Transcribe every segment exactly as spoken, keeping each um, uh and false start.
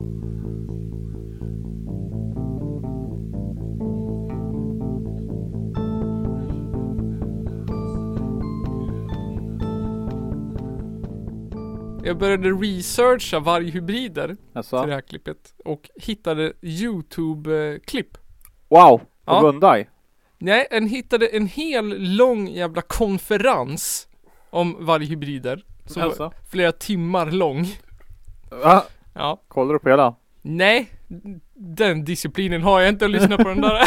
Jag började researcha varghybrider alltså. till det här klippet och hittade YouTube-klipp. Wow, på ja. Gundai. Nej, en hittade en hel lång jävla konferens om varghybrider. Som alltså. var flera timmar lång. Va? Ja. Kollar du på hela? Nej, den disciplinen har jag inte att lyssna på den där.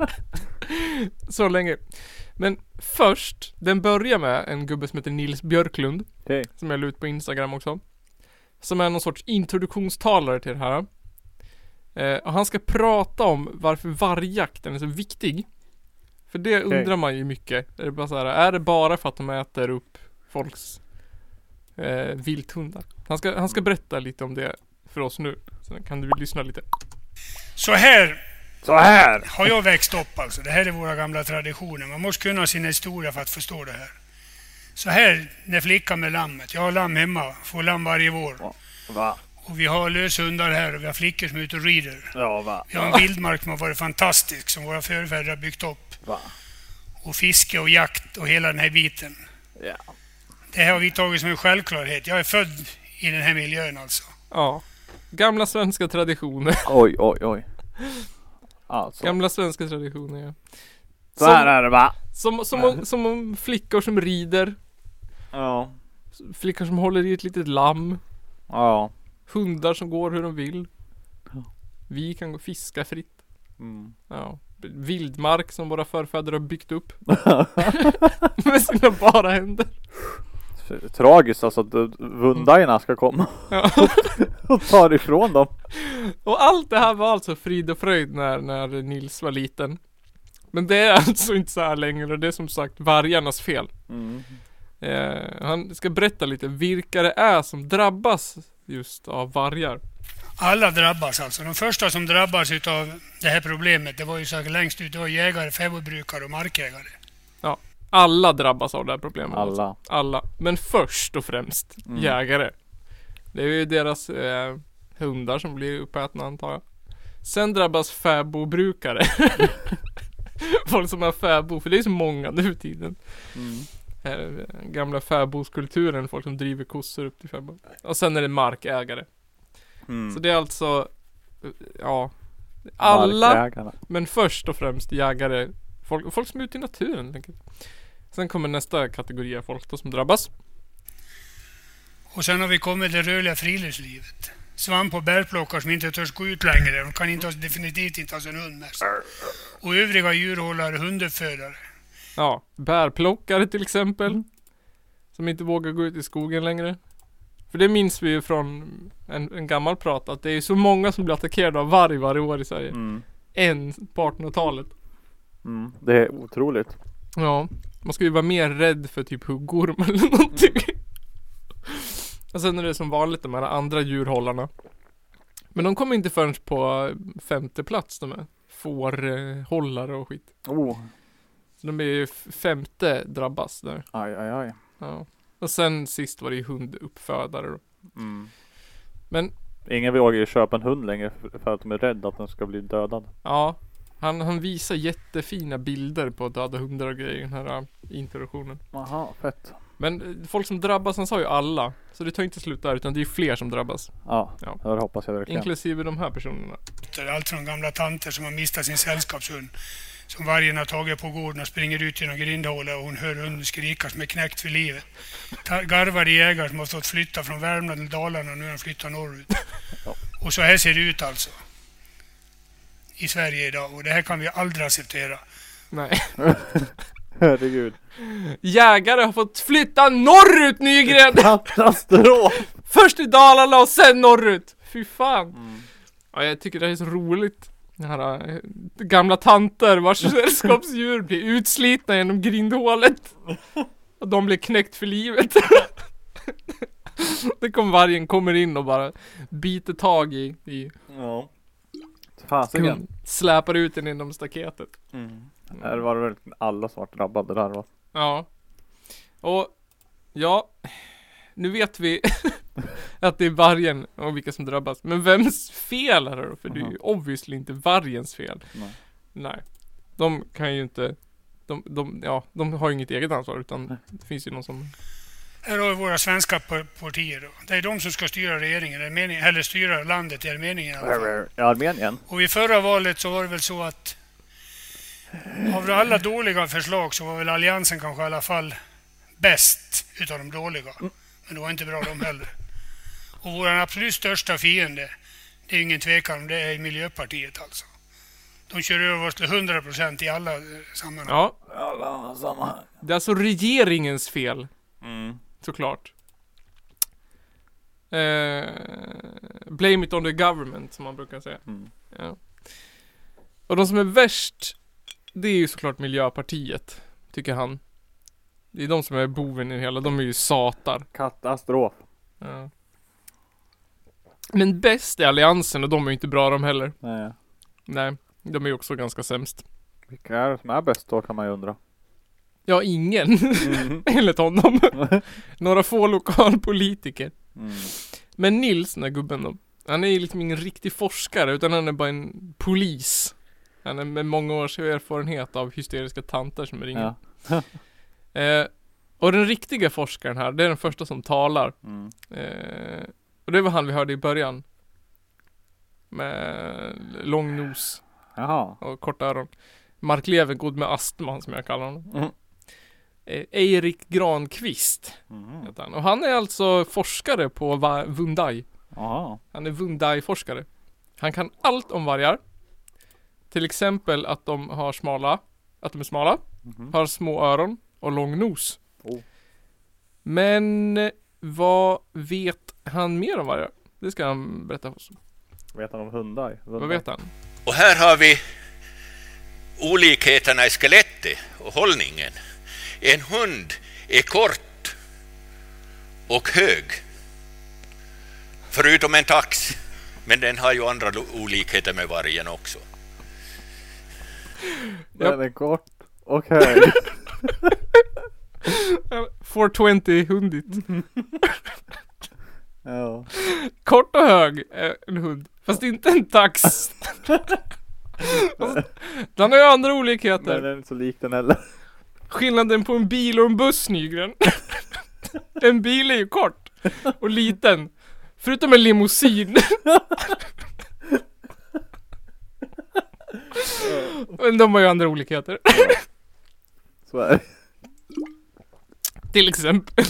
Så länge. Men först, den börjar med en gubbe som heter Nils Björklund. Okay. Som jag la ut på Instagram också. Som är någon sorts introduktionstalare till det här. Eh, och han ska prata om varför vargjakten är så viktig. För det okay. undrar man ju mycket. Är det, bara så här, är det bara för att de äter upp folks eh, vilthundar? Han ska, han ska berätta lite om det för oss nu. Så kan du lyssna lite. Så här, så här har jag växt upp alltså. Det här är våra gamla traditioner. Man måste kunna sin historia för att förstå det här. Så här när flickan med lammet. Jag har lamm hemma. Får lamm varje vår. Va? Och vi har löshundar här och vi har flickor som är ute och rider. Ja, va? Vi har en vildmark som har varit fantastisk. Som våra förfäder har byggt upp. Va? Och fiske och jakt och hela den här biten. Ja. Det här har vi tagit som en självklarhet. Jag är född i den här miljön alltså. Ja. Gamla svenska traditioner. Oj, oj, oj. Alltså. Gamla svenska traditioner, ja. Så här är det, va? Som, som, om, som om flickor som rider. Ja. Flickor som håller i ett litet lamm. Ja. Hundar som går hur de vill. Vi kan gå fiska fritt. Mm. Ja. Vildmark som våra förfäder har byggt upp. Med sina bara händer. Tragiskt alltså att vundajerna ska komma. Ja. Och ta ifrån dem. Och allt det här var alltså frid och fröjd när, när Nils var liten. Men det är alltså inte så här längre. Det är som sagt vargarnas fel. Mm. eh, Han ska berätta lite vilka det är som drabbas just av vargar. Alla drabbas alltså. De första som drabbas av det här problemet, det var ju så längst ut, det var jägare, fäbodbrukare och markägare. Ja, alla drabbas av det här problemet. Alla. Alltså. Alla. Men först och främst mm. jägare. Det är ju deras eh, hundar som blir uppätna, antar jag. Sen drabbas fäbodbrukare. Folk som har fäbo, för det är så många nu i tiden. Mm. Eh, gamla fäbodskulturen, folk som driver kossor upp till fäbo. Och sen är det markägare. Mm. Så det är alltså ja, alla, markägarna. Men först och främst jägare, folk, folk som är ute i naturen, tänker jag. Sen kommer nästa kategori av folk då som drabbas. Och sen har vi kommit till det rörliga friluftslivet. Svamp- och bärplockare som inte törs gå ut längre. De kan inte, definitivt inte ha sin hund med sig. Och övriga djurhållare, hunduppfödare. Ja, bärplockare till exempel. Mm. Som inte vågar gå ut i skogen längre. För det minns vi ju från en, en gammal prat, att det är så många som blir attackerade av varg varje år i Sverige. Mm. En på artonhundratalet. Mm. Det är otroligt. Ja, man ska ju vara mer rädd för typ huggorm eller någonting. Och sen är det som vanligt de här andra djurhållarna. Men de kommer inte förrän på femte plats, de här fårhållare och skit. Oh. Så de är ju femte drabbas där. Aj, aj, aj. Ja. Och sen sist var det ju hunduppfödare då. Mm. Men ingen vågar ju köpa en hund längre för att de är rädda att den ska bli dödad. Ja, han, han visar jättefina bilder på döda hundar och grejer i den här uh, introduktionen. Aha, fett. Men folk som drabbas, han sa ju alla. Så det tar inte slut där, utan det är fler som drabbas. Ja, ja. Det hoppas jag verkligen. Inklusive de här personerna. Det är allt från gamla tanter som har mistat sin sällskapshund. Som vargen har tagit på gården och springer ut genom grindhålet och hon hör hunden skrika som är knäckt för livet. Garvade jägare som har stått flytta från Värmland till Dalarna och nu har de flyttat norrut. Ja. Och så här ser det ut alltså. I Sverige idag. Och det här kan vi aldrig acceptera. Nej. Herregud. Jägare har fått flytta norrut, Nygren! Katastrof! Först i Dalarna och sen norrut. Fy fan. Mm. Ja, jag tycker det är så roligt. Den här äh, gamla tanter vars sällskapsdjur blir utslitna genom grindhålet. Och de blir knäckt för livet. Det kommer vargen kommer in och bara biter tag i, i ja. Fasiken. Släpar ut den inom staketet. Mm. Mm. Det var väl alla som var drabbade där va? Ja. Och ja, nu vet vi Att det är vargen och vilka som drabbas. Men vems fel är det då? För det är ju Mhm. obviously inte vargens fel. Nej. Nej. De kan ju inte, de, de, ja, de har ju inget eget ansvar utan Nej. det finns ju någon som... Här har vi våra svenska par- partier då. Det är de som ska styra regeringen, är det meningen, eller styra landet, är det meningen i alla fall. I Armenien? Och i förra valet så var det väl så att av alla dåliga förslag så var väl Alliansen kanske i alla fall bäst utav de dåliga. Men det var inte bra de heller. Och vår absolut största fiende, det är ingen tvekan om det, är Miljöpartiet alltså. De kör över oss till hundra procent i alla eh, sammanhang. Ja, Alla samma. det är alltså regeringens fel. Mm. Såklart. Eh, blame it on the government som man brukar säga. Mm. Ja. Och de som är värst, det är ju såklart Miljöpartiet, tycker han. Det är de som är boven i det hela, de är ju satar. Katastrof. Ja. Men bäst är Alliansen och de är ju inte bra de heller. Nej. Nej, de är ju också ganska sämst. Vilka är det som är bäst då, kan man ju undra. Ja, ingen. Mm. Enligt honom. Några få lokalpolitiker. Mm. Men Nils, den där gubben då, han är ju liksom ingen riktig forskare utan han är bara en polis. Han är med många års erfarenhet av hysteriska tanter som ringer. Ja. Eh, och den riktiga forskaren här, det är den första som talar. Mm. Eh, och det var han vi hörde i början. Med lång nos Jaha. och korta öron. Mark Levengood med astma, som jag kallar honom. Mm. Eh, Erik Granqvist Mm. heter han. Och han är alltså forskare på Va- Vundai. Jaha. Han är Vundai-forskare. Han kan allt om vargar. Till exempel att de har smala, att de är smala, Mhm. har små öron och lång nos. Oh. Men eh, vad vet han mer om vargar? Det ska han berätta för oss. Vet han om hundar? Vad vet han? Och här har vi olikheterna i skelettet och hållningen. En hund är kort och hög, förutom en tax, men den har ju andra lo- olikheter med vargen också. Den är kort och hög. fyrahundratjugo hundit. Ja. Kort och hög är en hund. Fast inte en tax. Fast den har ju andra olikheter. Men den är inte så lik den heller. Skillnaden på en bil och en buss, Nygren. En bil är ju kort och liten. Förutom en limousin. Men de har ju andra olikheter. Så är det. Till exempel.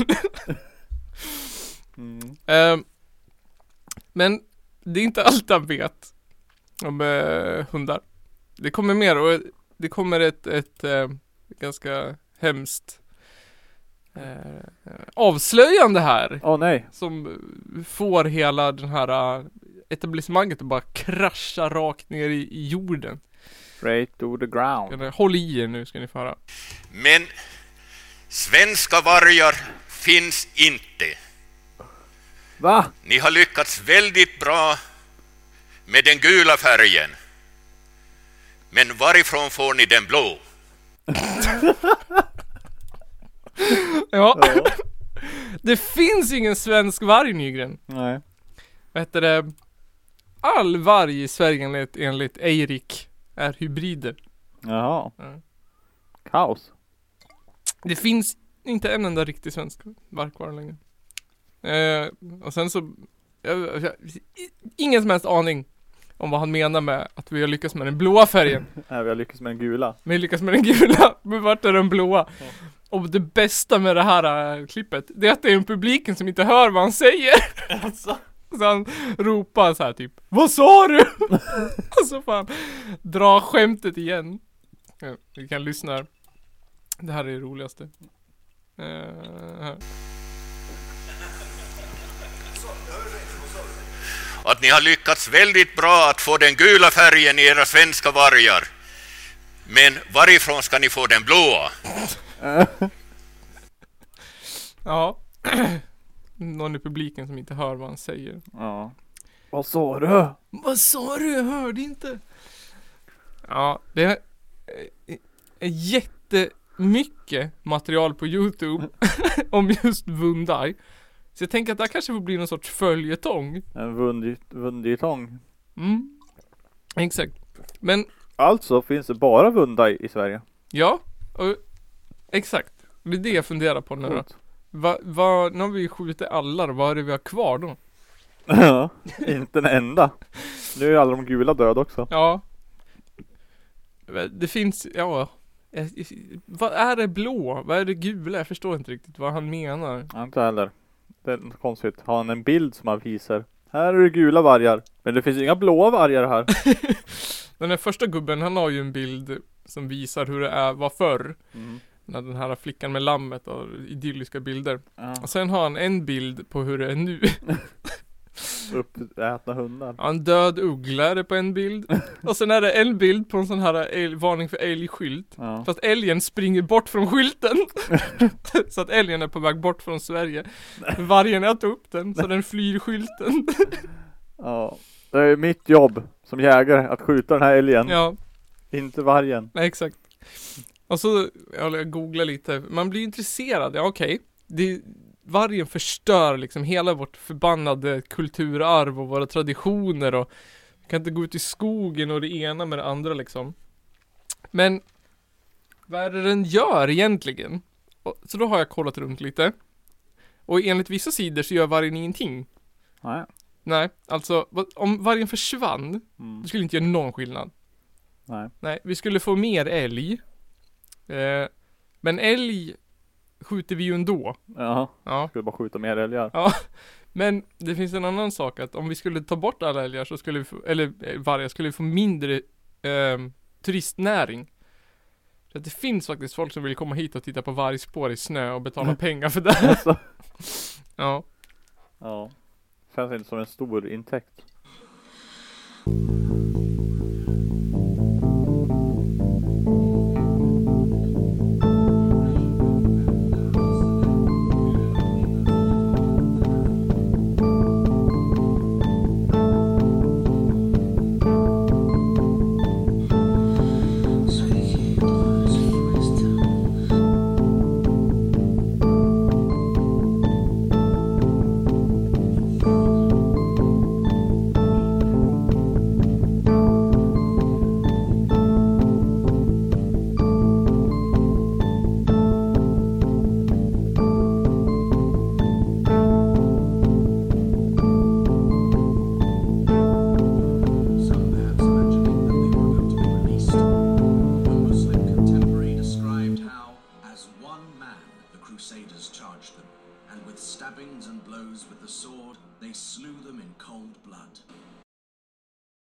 Mm. Ehm, men det är inte allt han vet om eh, hundar. Det kommer mer och det kommer ett, ett eh, ganska hemskt eh, avslöjande här. Åh nej. Som får hela den här eh, etablissemanget att bara krascha rakt ner i, i jorden. Straight to the ground. Eller, håll i er nu ska ni få höra. Men svenska vargar finns inte. Va? Ni har lyckats väldigt bra med den gula färgen. Men varifrån får ni den blå? Ja. Ja. Det finns ingen svensk varg, Nygren. Nej. Vad heter det? All varg i Sverige enligt, enligt Eirik är hybrider. Jaha. Ja. Kaos. Det finns inte en enda riktig svensk varg kvar längre. Eh, och sen så jag, jag, ingen som helst aning om vad han menar med att vi har lyckats med den blåa färgen. Nej, vi har lyckats med den gula. Men lyckas med den gula. Men vart är den blåa? Ja. Och det bästa med det här äh, klippet, det är att det är en publiken som inte hör vad han säger. Alltså. Så han ropar så här typ, vad sa du? Och så fan dra skämtet igen. Ja, vi kan lyssna. Det här är det roligaste. Uh, här. Att ni har lyckats väldigt bra att få den gula färgen i era svenska vargar. Men varifrån ska ni få den blåa? Ja. Någon i publiken som inte hör vad han säger. Ja. Vad sa du? Vad sa du? Jag hörde inte. Ja, det är, är jättemycket material på YouTube om just Vundai. Så jag tänker att det här kanske får bli någon sorts följetong. En vundjetong. Mm. Exakt. Men Alltså finns det bara vunda i, i Sverige. ja, och, exakt. Det är det jag funderar på nu då. Va, va, nu har vi skjutit alla då. Vad är det vi har kvar då? Ja, inte en enda. Nu är alla de gula döda också. Ja. Det finns, ja. Vad är det blå? Vad är det gula? Jag förstår inte riktigt vad han menar. Ja, inte heller. Det är något konstigt. Har han en bild som han visar? Här är det gula vargar. Men det finns inga blåa vargar här. Den här första gubben, han har ju en bild som visar hur det är, var förr. Mm. När den här flickan med lammet och idylliska bilder. Ja. Och sen har han en bild på hur det är nu. Uppätna hundar. Ja, en död uggla är det på en bild. Och sen är det en bild på en sån här älg, varning för älgskylt. Ja. Fast älgen springer bort från skylten. Så att älgen är på väg bort från Sverige. Vargen äter upp den, så den flyr skylten. Ja. Det är mitt jobb som jägare att skjuta den här älgen. Ja, Inte vargen. nej, exakt. Och så, jag googlar lite. Man blir intresserad, ja okej. Det, vargen förstör liksom hela vårt förbannade kulturarv och våra traditioner och kan inte gå ut i skogen och det ena med det andra liksom. Men vad är det den gör egentligen? Och, så då har jag kollat runt lite. Och enligt vissa sidor så gör vargen ingenting. Nej. Nej, alltså vad- om vargen försvann, Mm. det skulle inte göra någon skillnad. Nej. Nej, vi skulle få mer älg. Eh, men älg skjuter vi ju ändå. Jaha. Ja. Skulle bara skjuta mer älgar. Ja, men det finns en annan sak att om vi skulle ta bort alla älgar så skulle vi få, eller eh, vargar skulle vi få mindre eh, turistnäring. Så att det finns faktiskt folk som vill komma hit och titta på vargspår i snö och betala pengar för det. Alltså. Ja. Ja. Känns inte som en stor intäkt.